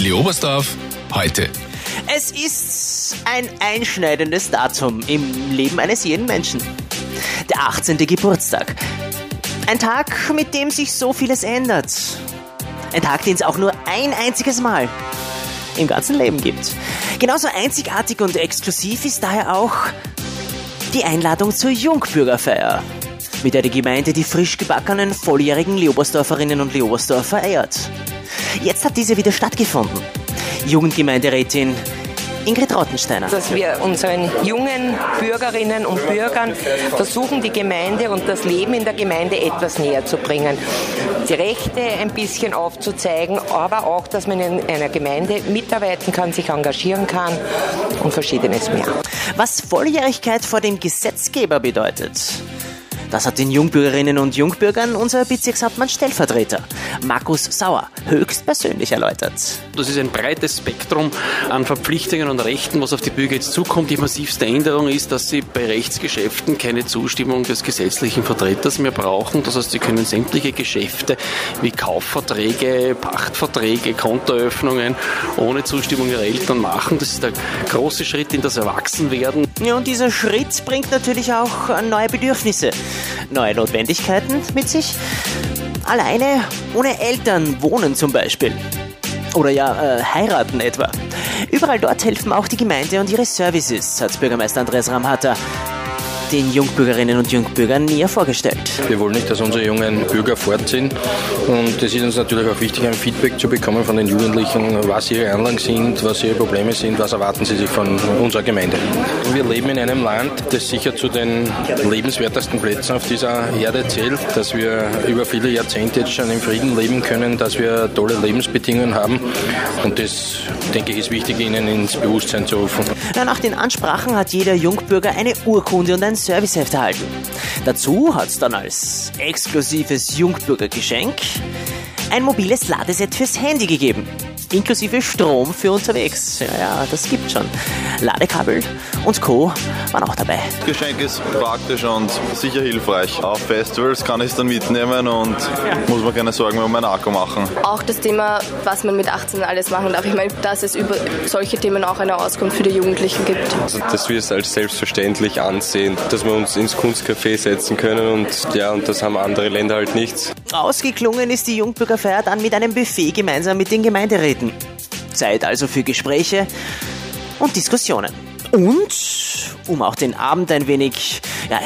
Leobersdorf heute. Es ist ein einschneidendes Datum im Leben eines jeden Menschen. Der 18. Geburtstag. Ein Tag, mit dem sich so vieles ändert. Ein Tag, den es auch nur ein einziges Mal im ganzen Leben gibt. Genauso einzigartig und exklusiv ist daher auch die Einladung zur Jungbürgerfeier, mit der die Gemeinde die frisch gebackenen volljährigen Leobersdorferinnen und Leobersdorfer ehrt. Jetzt hat diese wieder stattgefunden. Jugendgemeinderätin Ingrid Rottensteiner. Dass wir unseren jungen Bürgerinnen und Bürgern versuchen, die Gemeinde und das Leben in der Gemeinde etwas näher zu bringen. Die Rechte ein bisschen aufzuzeigen, aber auch, dass man in einer Gemeinde mitarbeiten kann, sich engagieren kann und Verschiedenes mehr. Was Volljährigkeit vor dem Gesetzgeber bedeutet, das hat den Jungbürgerinnen und Jungbürgern unser Bezirkshauptmann Stellvertreter Markus Sauer höchstpersönlich erläutert. Das ist ein breites Spektrum an Verpflichtungen und Rechten, was auf die Bürger jetzt zukommt. Die massivste Änderung ist, dass sie bei Rechtsgeschäften keine Zustimmung des gesetzlichen Vertreters mehr brauchen. Das heißt, sie können sämtliche Geschäfte wie Kaufverträge, Pachtverträge, Kontoeröffnungen ohne Zustimmung ihrer Eltern machen. Das ist der große Schritt in das Erwachsenwerden. Ja, und dieser Schritt bringt natürlich auch neue Bedürfnisse, neue Notwendigkeiten mit sich. Alleine ohne Eltern wohnen zum Beispiel. Oder heiraten etwa. Überall dort helfen auch die Gemeinde und ihre Services, hat Bürgermeister Andreas Ramhatter den Jungbürgerinnen und Jungbürgern näher vorgestellt. Wir wollen nicht, dass unsere jungen Bürger fortziehen, und es ist uns natürlich auch wichtig, ein Feedback zu bekommen von den Jugendlichen, was ihre Anliegen sind, was ihre Probleme sind, was erwarten sie sich von unserer Gemeinde. Wir leben in einem Land, das sicher zu den lebenswertesten Plätzen auf dieser Erde zählt, dass wir über viele Jahrzehnte jetzt schon in Frieden leben können, dass wir tolle Lebensbedingungen haben, und das, denke ich, ist wichtig, ihnen ins Bewusstsein zu rufen. Nach den Ansprachen hat jeder Jungbürger eine Urkunde und ein Serviceheft erhalten. Dazu hat es dann als exklusives Jungbürgergeschenk ein mobiles Ladeset fürs Handy gegeben. Inklusive Strom für unterwegs. Ja, das gibt schon. Ladekabel und Co. waren auch dabei. Das Geschenk ist praktisch und sicher hilfreich. Auf Festivals kann ich es dann mitnehmen und muss mir keine Sorgen mehr um meinen Akku machen. Auch das Thema, was man mit 18 alles machen darf. Ich meine, dass es über solche Themen auch eine Auskunft für die Jugendlichen gibt. Also, dass wir es als selbstverständlich ansehen, dass wir uns ins Kunstcafé setzen können, und das haben andere Länder halt nicht. Ausgeklungen ist die Jungbürgerfeier dann mit einem Buffet gemeinsam mit den Gemeinderäten. Zeit also für Gespräche und Diskussionen. Und um auch den Abend ein wenig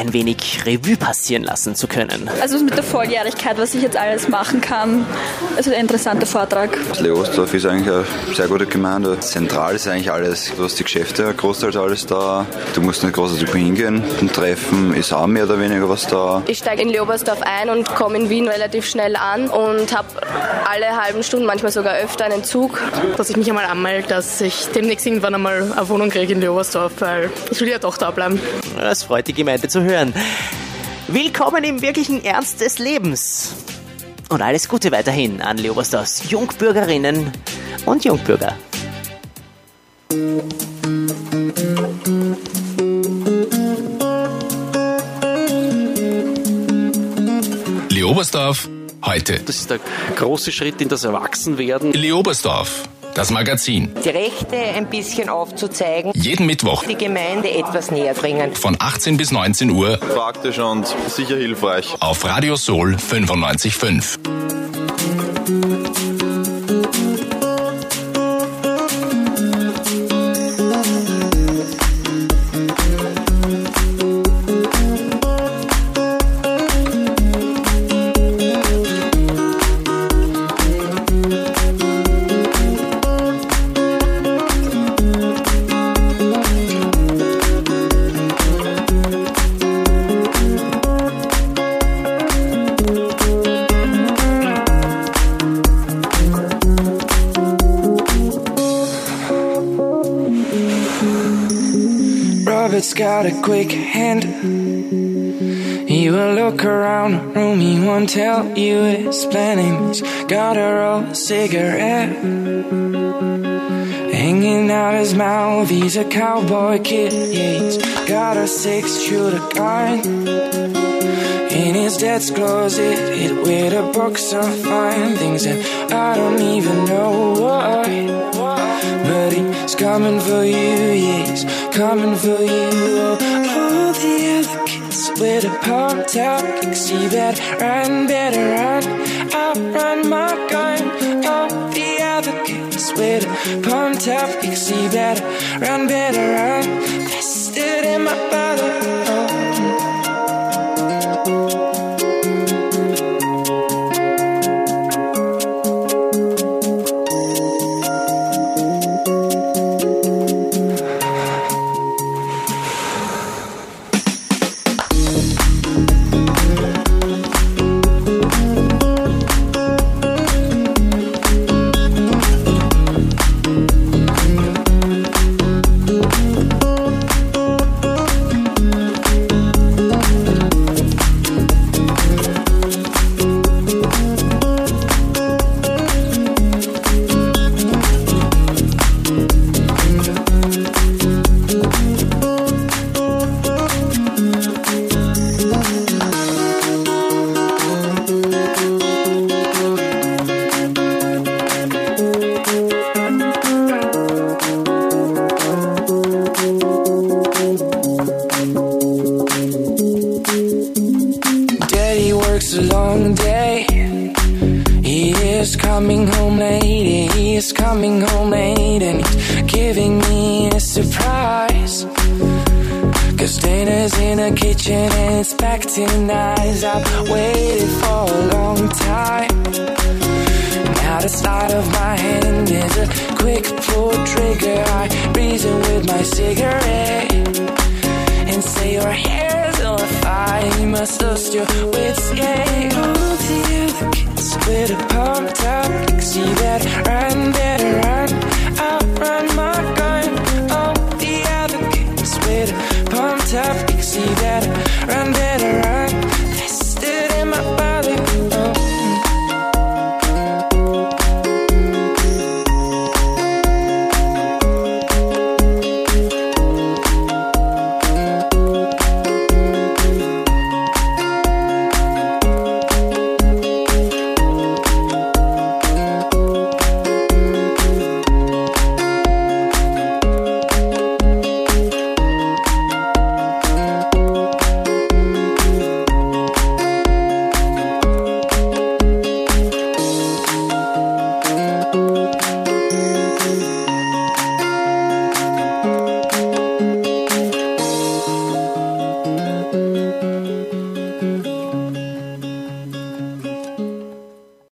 Revue passieren lassen zu können. Also mit der Volljährigkeit, was ich jetzt alles machen kann, also ein interessanter Vortrag. Leobersdorf ist eigentlich eine sehr gute Gemeinde. Zentral ist eigentlich alles, du hast die Geschäfte, großteils alles da. Du musst nicht großartig hingehen. Ein Treffen ist auch mehr oder weniger was da. Ich steige in Leobersdorf ein und komme in Wien relativ schnell an und habe alle halben Stunden, manchmal sogar öfter, einen Zug. Dass ich mich einmal anmelde, dass ich demnächst irgendwann einmal eine Wohnung kriege in Leobersdorf, weil ich will ja doch da bleiben. Das freut die Gemeinde zu hören. Willkommen im wirklichen Ernst des Lebens. Und alles Gute weiterhin an Leobersdorfs Jungbürgerinnen und Jungbürger. Leobersdorf heute. Das ist der große Schritt in das Erwachsenwerden. Leobersdorf, das Magazin. Die Rechte ein bisschen aufzuzeigen. Jeden Mittwoch. Die Gemeinde etwas näher bringen. Von 18 bis 19 Uhr. Praktisch und sicher hilfreich. Auf Radio Soul 95.5. Robert's got a quick hand. He will look around the room, he won't tell you his planning. He's got a roll cigarette hanging out his mouth. He's a cowboy kid, yeah, he's got a 6-shooter gun in his dad's closet, where the books are fine things that I don't even know what. coming for you, yes, coming for you. All the other kids with a pumped up kicks, you better run, outrun my gun. All the other kids with a pumped up kicks, you better run, vested in my blood. I've waited for a long time. Now the sleight of my hand is a quick pull trigger. I reason with my cigarette and say your hair's on fire. You must lose your wits, yeah. All the other kids with a